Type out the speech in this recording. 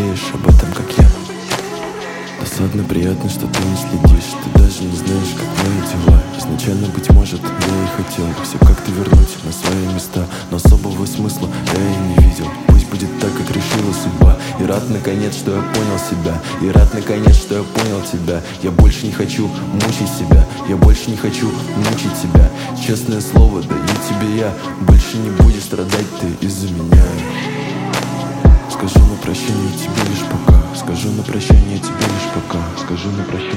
жалеешь об этом, как я. Досадно приятно, что ты не следишь. Ты даже не знаешь, как мои дела. Изначально, быть может, я и хотел все как-то вернуть на свои места, но особого смысла я и не видел. Пусть будет так, как решила судьба. И рад наконец, что я понял себя. И рад наконец, что я понял тебя. Я больше не хочу мучить себя. Я больше не хочу мучить себя. Честное слово даю тебе я. Больше не будешь страдать ты из-за меня. Скажу на прощание тебе лишь пока. Скажу на прощание тебе лишь пока. Скажу на прощание.